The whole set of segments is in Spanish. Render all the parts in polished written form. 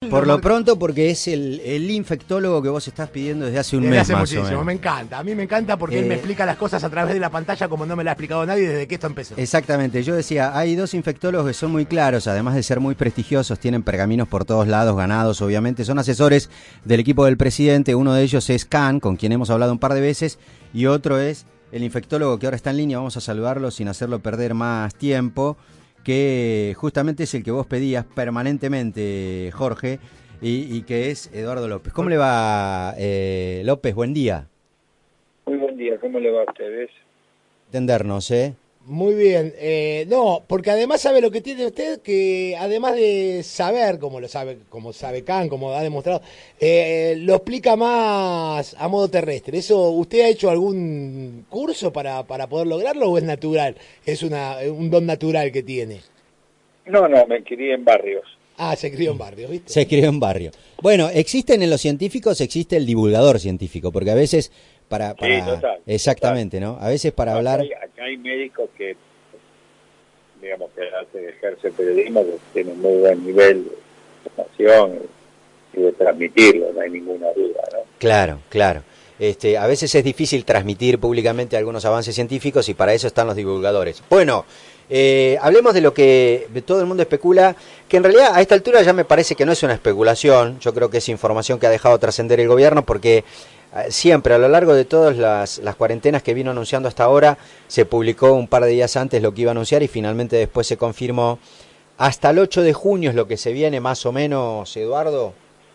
Por lo pronto, porque es el infectólogo que vos estás pidiendo desde hace un mes hace más muchísimo, o menos. me encanta. A mí me encanta porque él me explica las cosas a través de la pantalla como no me la ha explicado nadie desde que esto empezó. Exactamente, yo decía, hay dos infectólogos que son muy claros, además de ser muy prestigiosos, tienen pergaminos por todos lados, ganados obviamente, son asesores del equipo del presidente, uno de ellos es Can, con quien hemos hablado un par de veces, y otro es el infectólogo que ahora está en línea, vamos a saludarlo sin hacerlo perder más tiempo, que justamente es el que vos pedías permanentemente, Jorge, y que es Eduardo López. ¿Cómo le va, López? Buen día. Muy buen día, ¿cómo le va a ustedes? Entendernos, Muy bien, no, porque además sabe lo que tiene usted, que además de saber, como sabe Can, como ha demostrado, lo explica más a modo terrestre. ¿Eso usted ha hecho algún curso para poder lograrlo o es natural? Es un don natural que tiene. No, me crié en barrios. Ah, se crió en barrios, ¿viste? Se crió en barrio. Bueno, existen en los científicos, existe el divulgador científico, porque a veces para Sí, total. exactamente, Total. ¿no? A veces para hablar... Acá hay médicos que, digamos, que ejercen periodismo, que tienen muy buen nivel de información y de transmitirlo, no hay ninguna duda, ¿no? Claro. A veces es difícil transmitir públicamente algunos avances científicos y para eso están los divulgadores. Bueno, hablemos de lo que todo el mundo especula, que en realidad a esta altura ya me parece que no es una especulación, yo creo que es información que ha dejado trascender el gobierno porque siempre a lo largo de todas las cuarentenas que vino anunciando hasta ahora, se publicó un par de días antes lo que iba a anunciar y finalmente después se confirmó. Hasta el 8 de junio es lo que se viene más o menos, Eduardo.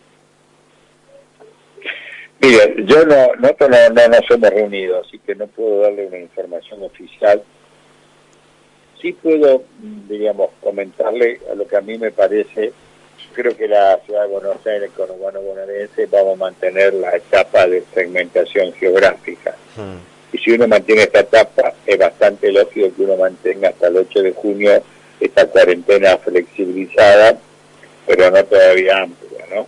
Mire, nosotros no nos hemos reunido, así que no puedo darle una información oficial. Sí puedo, digamos, comentarle a lo que a mí me parece. Creo que la ciudad de Buenos Aires, con Urbano Bonaerense, vamos a mantener la etapa de segmentación geográfica. Y si uno mantiene esta etapa, es bastante lógico que uno mantenga hasta el 8 de junio esta cuarentena flexibilizada, pero no todavía amplia, ¿no?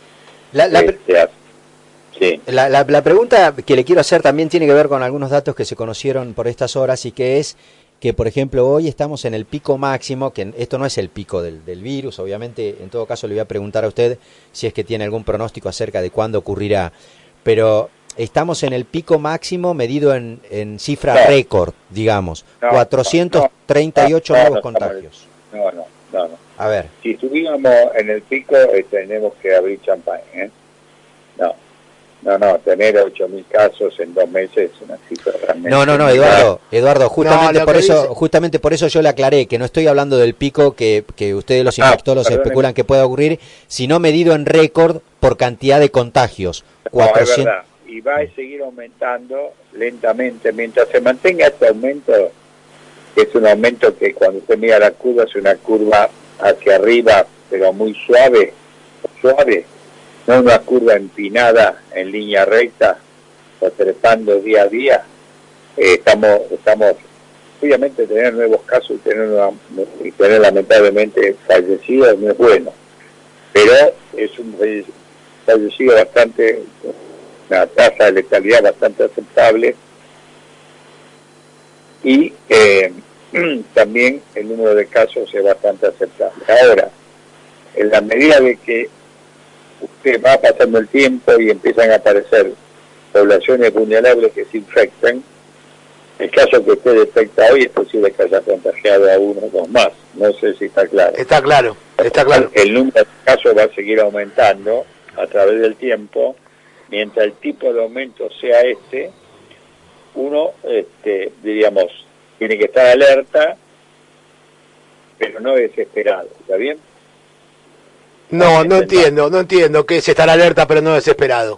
Sí. La pregunta que le quiero hacer también tiene que ver con algunos datos que se conocieron por estas horas y que es que, por ejemplo, hoy estamos en el pico máximo, que esto no es el pico del virus, obviamente, en todo caso le voy a preguntar a usted si es que tiene algún pronóstico acerca de cuándo ocurrirá, pero estamos en el pico máximo medido en cifra récord, digamos, 438 nuevos contagios. No. A ver. Si estuviéramos en el pico, tenemos que abrir champán, No, tener 8.000 casos en 2 meses es una cifra realmente... No, Eduardo, justamente por eso yo le aclaré que no estoy hablando del pico que ustedes los infectólogos especulan que pueda ocurrir, sino medido en récord por cantidad de contagios. 400... es verdad, y va a seguir aumentando lentamente, mientras se mantenga este aumento, que es un aumento que cuando usted mira la curva, es una curva hacia arriba, pero muy suave, no una curva empinada en línea recta o trepando día a día. Estamos obviamente tener nuevos casos y tener lamentablemente fallecidos no es bueno, pero es un fallecido bastante, una tasa de letalidad bastante aceptable y también el número de casos es bastante aceptable. Ahora, en la medida de que usted va pasando el tiempo y empiezan a aparecer poblaciones vulnerables que se infectan, el caso que usted detecta hoy es posible que haya contagiado a uno o dos más. No sé si está claro. Está claro. El número de casos va a seguir aumentando a través del tiempo. Mientras el tipo de aumento sea uno, diríamos, tiene que estar alerta, pero no desesperado. ¿Está bien? No entiendo qué es estar alerta pero no desesperado.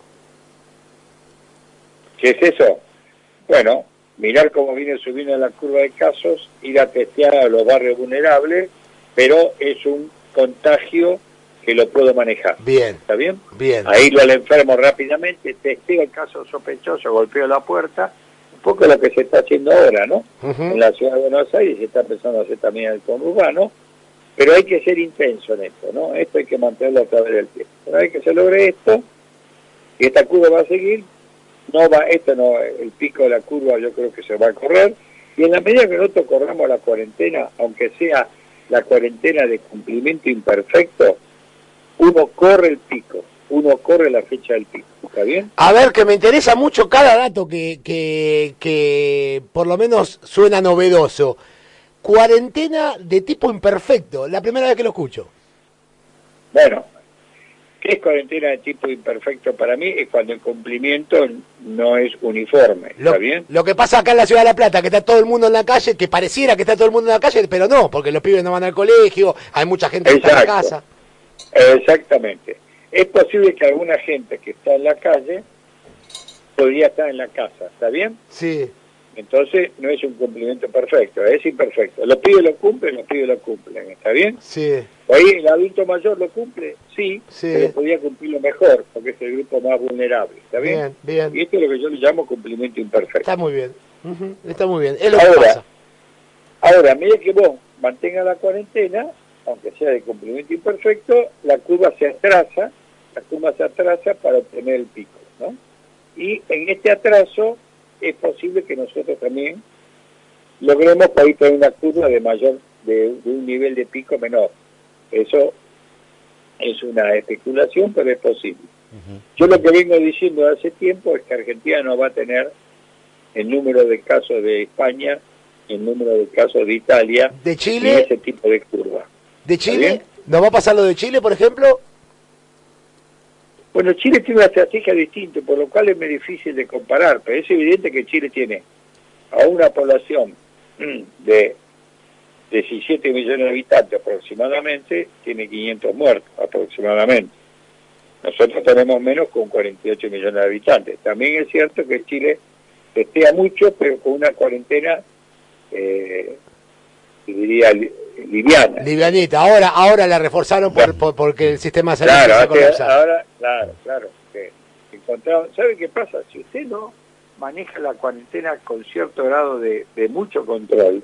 ¿Qué es eso? Bueno, mirar cómo viene subiendo la curva de casos, ir a testear a los barrios vulnerables, pero es un contagio que lo puedo manejar. Bien. ¿Está bien? Bien. Ahí lo al enfermo rápidamente, testeo el caso sospechoso, golpeo la puerta, un poco lo que se está haciendo ahora, ¿no? En la ciudad de Buenos Aires se está empezando a hacer también en el conurbano. Pero hay que ser intenso en esto, ¿no? Esto hay que mantenerlo a través del tiempo. Una vez que se logre esto, y esta curva va a seguir, el pico de la curva yo creo que se va a correr, y en la medida que nosotros corramos la cuarentena, aunque sea la cuarentena de cumplimiento imperfecto, uno corre el pico, uno corre la fecha del pico, ¿está bien? A ver, que me interesa mucho cada dato que por lo menos suena novedoso. Cuarentena de tipo imperfecto, la primera vez que lo escucho. Bueno, ¿qué es cuarentena de tipo imperfecto para mí? Es cuando el cumplimiento no es uniforme, ¿está bien? Lo que pasa acá en la Ciudad de La Plata, que está todo el mundo en la calle, que pareciera que está todo el mundo en la calle, pero no, porque los pibes no van al colegio, hay mucha gente que está en la casa. Exactamente. Es posible que alguna gente que está en la calle podría estar en la casa, ¿está bien? Sí. Entonces no es un cumplimiento perfecto, es imperfecto. Los pibes lo cumplen, ¿está bien? Sí. Ahí el adulto mayor lo cumple, sí, pero podría cumplirlo mejor, porque es el grupo más vulnerable, ¿está bien? Bien. Y esto es lo que yo le llamo cumplimiento imperfecto. Está muy bien, está muy bien, es lo que pasa. Ahora, a medida que vos mantengas la cuarentena, aunque sea de cumplimiento imperfecto, la curva se atrasa para obtener el pico, ¿no? Y en este atraso es posible que nosotros también logremos ahí tener una curva de un nivel de pico menor. Eso es una especulación, pero es posible. Yo lo que vengo diciendo hace tiempo es que Argentina no va a tener el número de casos de España, el número de casos de Italia, de Chile, y ese tipo de curva. ¿De Chile? ¿No va a pasar lo de Chile, por ejemplo? Bueno, Chile tiene una estrategia distinta, por lo cual es muy difícil de comparar, pero es evidente que Chile tiene a una población de 17 millones de habitantes aproximadamente, tiene 500 muertos aproximadamente. Nosotros tenemos menos con 48 millones de habitantes. También es cierto que Chile testea mucho, pero con una cuarentena, diría, liviana. Livianita. Ahora la reforzaron porque el sistema de salud se colapsa. Ahora, claro. ¿Sabe qué pasa? Si usted no maneja la cuarentena con cierto grado de mucho control,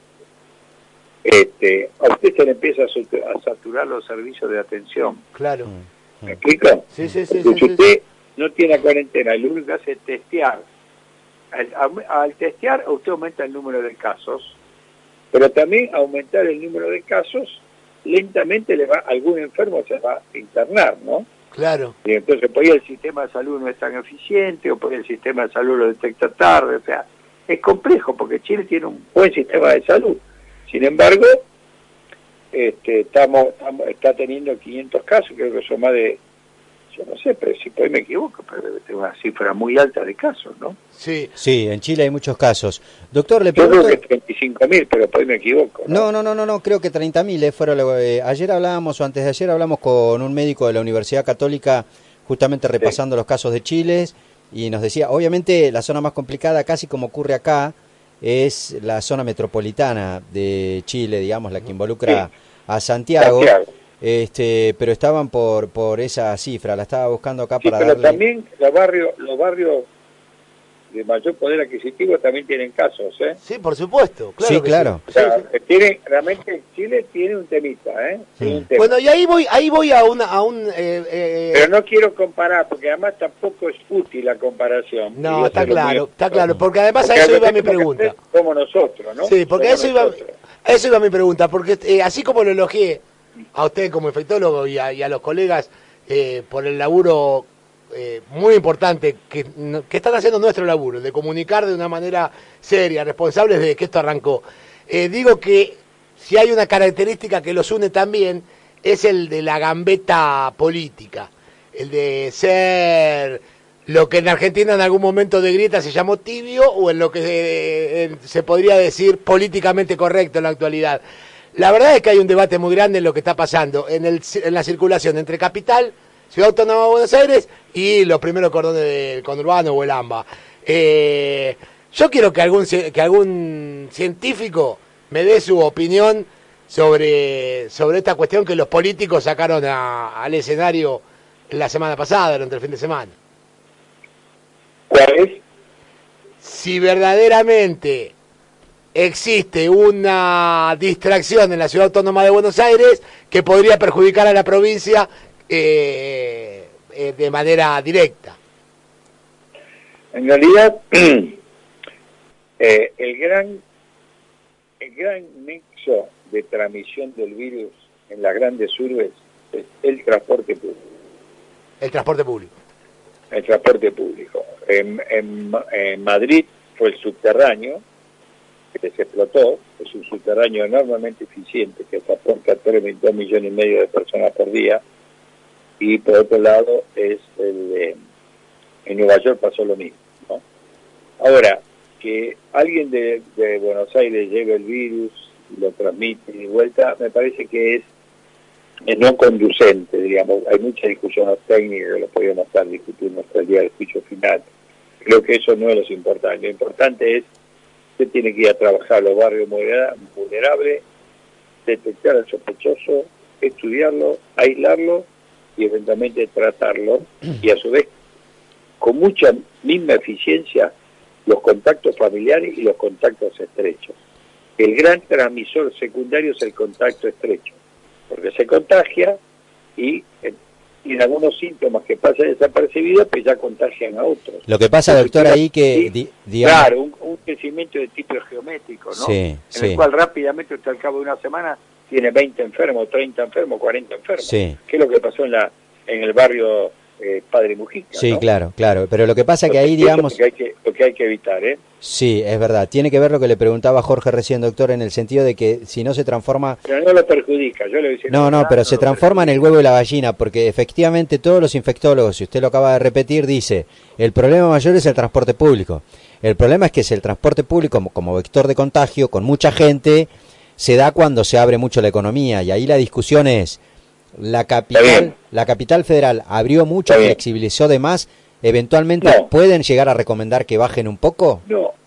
a usted se le empieza a saturar los servicios de atención. Claro. ¿Me explico? Sí. Si usted no tiene la cuarentena y lo único que hace es testear, al testear usted aumenta el número de casos, pero también aumentar el número de casos, lentamente algún enfermo se va a internar, ¿no? Claro. Y entonces por ahí el sistema de salud no es tan eficiente, o por ahí el sistema de salud lo detecta tarde, o sea, es complejo porque Chile tiene un buen sistema de salud. Sin embargo, está teniendo 500 casos, creo que son más de, yo no sé, pero si por ahí me equivoco, pero debe tener una cifra muy alta de casos, ¿no? Sí, en Chile hay muchos casos. Doctor, le pregunto... pregunto... Yo creo que 35.000, pero por ahí me equivoco, ¿no? No, creo que 30.000 fueron... ayer hablábamos, o antes de ayer hablamos con un médico de la Universidad Católica, justamente repasando los casos de Chile, y nos decía, obviamente la zona más complicada, casi como ocurre acá, es la zona metropolitana de Chile, digamos, la que involucra a Santiago. Pero estaban por esa cifra, la estaba buscando acá para pero darle... también los barrios de mayor poder adquisitivo también tienen casos, ¿eh? Sí, por supuesto. Claro sí, claro. Sí. O sea, realmente Chile tiene un temita, ¿eh? Sí. Un tema. Bueno, y ahí voy a un Pero no quiero comparar, porque además tampoco es útil la comparación. No, está claro, porque además a eso iba mi pregunta. Como nosotros, ¿no? Sí, porque a eso iba mi pregunta, porque así como lo elogié a usted como infectólogo y a los colegas por el laburo muy importante que están haciendo nuestro laburo, de comunicar de una manera seria, responsable desde que esto arrancó. Digo que si hay una característica que los une también, es el de la gambeta política, el de ser lo que en Argentina en algún momento de grieta se llamó tibio, o en lo que se podría decir políticamente correcto en la actualidad. La verdad es que hay un debate muy grande en lo que está pasando en la circulación entre Capital, Ciudad Autónoma de Buenos Aires y los primeros cordones del conurbano o el AMBA. Yo quiero que algún científico me dé su opinión sobre esta cuestión que los políticos sacaron al escenario la semana pasada, durante el fin de semana. ¿Cuál es? Si verdaderamente existe una distracción en la Ciudad Autónoma de Buenos Aires que podría perjudicar a la provincia de manera directa. En realidad, el gran nexo de transmisión del virus en las grandes urbes es el transporte público. El transporte público. El transporte público. En Madrid fue el subterráneo, que se explotó, es un subterráneo enormemente eficiente, que transporta 2,5 millones de personas por día, y por otro lado es en Nueva York pasó lo mismo, ¿no? Ahora, que alguien de Buenos Aires lleve el virus y lo transmite y de vuelta, me parece que es no conducente, digamos. Hay muchas discusiones técnicas que lo podríamos estar discutiendo hasta el día del juicio final. Creo que eso no es lo importante. Lo importante es que usted tiene que ir a trabajar a los barrios vulnerables, detectar al sospechoso, estudiarlo, aislarlo y eventualmente tratarlo, y a su vez, con mucha misma eficiencia, los contactos familiares y los contactos estrechos. El gran transmisor secundario es el contacto estrecho, porque se contagia y en algunos síntomas que pasan desapercibidos, pues ya contagian a otros. Lo que pasa, doctor, ahí que... Sí, digamos... Claro, un crecimiento de tipo geométrico, ¿no? Sí, en sí. el cual rápidamente usted al cabo de una semana tiene 20 enfermos, 30 enfermos, 40 enfermos. Sí. ¿Qué es lo que pasó en el barrio Padre Mujica? Sí, ¿no? claro, claro. Pero lo que pasa es que ahí, digamos... Lo que hay que evitar, ¿eh? Sí, es verdad. Tiene que ver lo que le preguntaba Jorge recién, doctor, en el sentido de que si no se transforma... Pero no lo perjudica, yo le voy diciendo... No, pero se transforma en el huevo y la gallina, porque efectivamente todos los infectólogos, si usted lo acaba de repetir, dice, el problema mayor es el transporte público. El problema es que es el transporte público como vector de contagio, con mucha gente, se da cuando se abre mucho la economía, y ahí la discusión es, la capital federal abrió mucho, flexibilizó de más, eventualmente No. ¿pueden llegar a recomendar que bajen un poco? No,